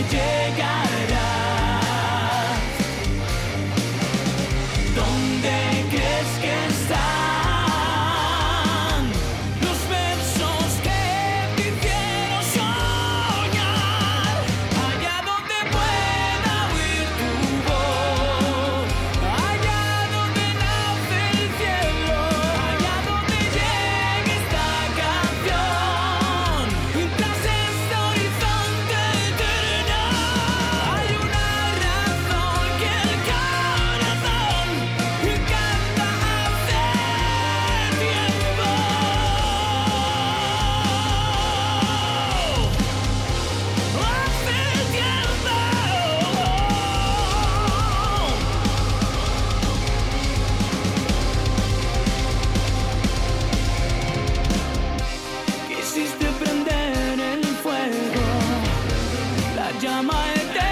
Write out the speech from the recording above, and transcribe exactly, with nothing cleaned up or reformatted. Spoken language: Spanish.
llegarás. ¿Dónde crees que están los versos que te hicieron soñar? Allá donde pueda oír tu voz, allá donde nace el cielo, allá donde llegue esta canción, y tras este horizonte eterno hay una razón que el corazón canta hace tiempo. Hace tiempo. Quisiste prender el fuego, la llama eterna.